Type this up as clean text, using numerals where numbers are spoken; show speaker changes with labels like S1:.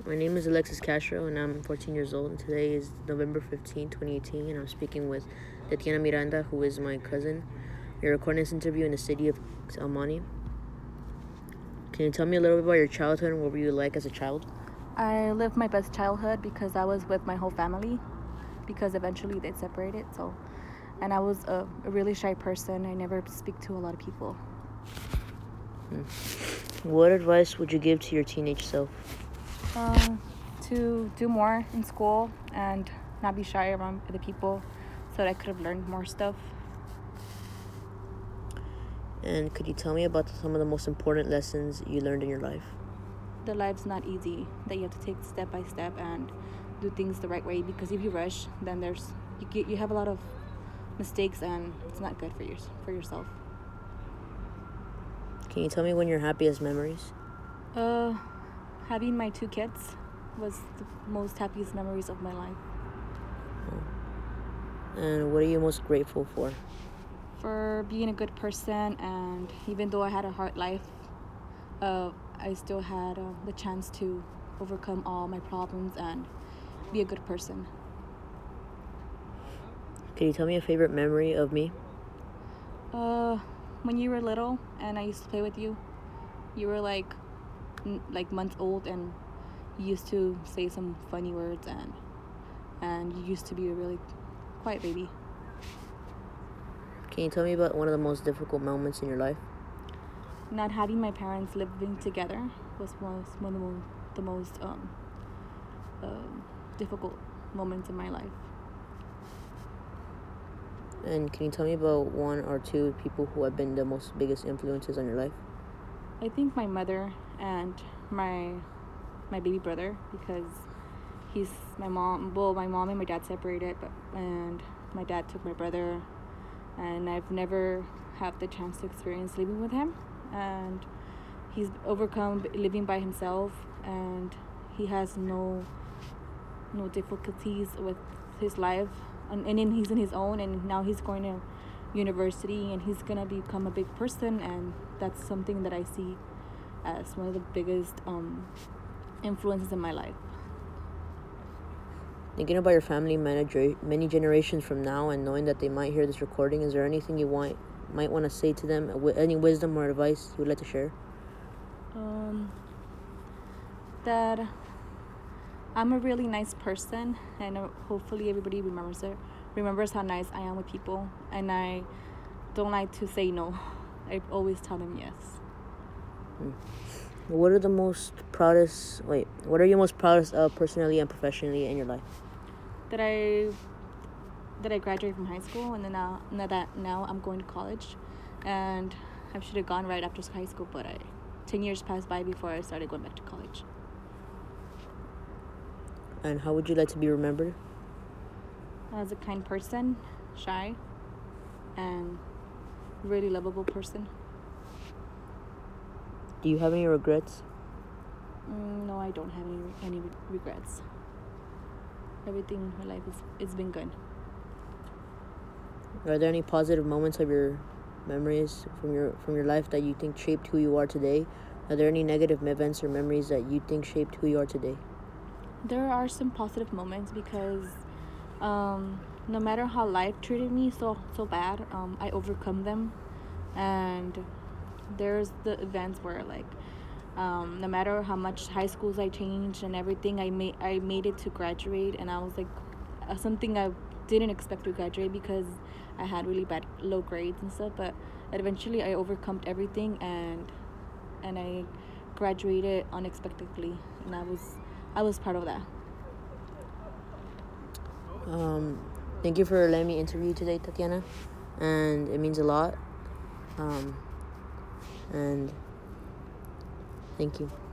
S1: My name is Alexis Castro, and I'm 14 years old. And today is November 15, 2018, and I'm speaking with Tatiana Miranda, who is my cousin. We're recording this interview in the city of Almani. Can you tell me a little bit about your childhood and what were you like as a child?
S2: I lived my best childhood because I was with my whole family, because eventually they separated. And I was a really shy person. I never speak to a lot of people.
S1: What advice would you give to your teenage self?
S2: To do more in school and not be shy around other people, so that I could have learned more stuff.
S1: And could you tell me about some of the most important lessons you learned in your life?
S2: The life's not easy, that you have to take step by step and do things the right way, because if you rush, then you have a lot of mistakes and it's not good for yourself.
S1: Can you tell me when your happiest memories?
S2: Having my 2 kids was the most happiest memories of my life.
S1: And what are you most grateful for?
S2: For being a good person, and even though I had a hard life, I still had the chance to overcome all my problems and be a good person.
S1: Can you tell me a favorite memory of me?
S2: When you were little and I used to play with you, you were like months old, and you used to say some funny words, and you used to be a really quiet baby.
S1: Can you tell me about one of the most difficult moments in your life?
S2: Not having my parents living together was one of the most difficult moments in my life.
S1: And can you tell me about one or two people who have been the biggest influences on your life?
S2: I think my mother and my baby brother, because my mom and my dad separated, and my dad took my brother, and I've never had the chance to experience living with him, and he's overcome living by himself, and he has no difficulties with his life, and then he's in his own, and now he's going to university, and he's gonna become a big person, and that's something that I see as one of the biggest influences in my life.
S1: Thinking about your family many generations from now, and knowing that they might hear this recording, is there anything you might want to say to them? Any wisdom or advice you would like to share?
S2: That I'm a really nice person, and hopefully everybody remembers how nice I am with people, and I don't like to say no. I always tell them yes.
S1: What are you most proudest of personally and professionally in your life?
S2: That I graduated from high school, and then now I'm going to college, and I should have gone right after high school, but 10 years passed by before I started going back to college.
S1: And how would you like to be remembered?
S2: As a kind person, shy, and really lovable person.
S1: Do you have any regrets?
S2: No, I don't have any regrets. Everything in my life it's been good.
S1: Are there any positive moments of your memories from your life that you think shaped who you are today? Are there any negative events or memories that you think shaped who you are today?
S2: There are some positive moments, because no matter how life treated me so bad, I overcome them, and there's the events where no matter how much high schools I changed and everything, I made it to graduate, and I was something I didn't expect to graduate, because I had really bad low grades and stuff, but eventually I overcome everything, and I graduated unexpectedly, and I was part of that.
S1: Thank you for letting me interview you today, Tatiana, and it means a lot. And thank you.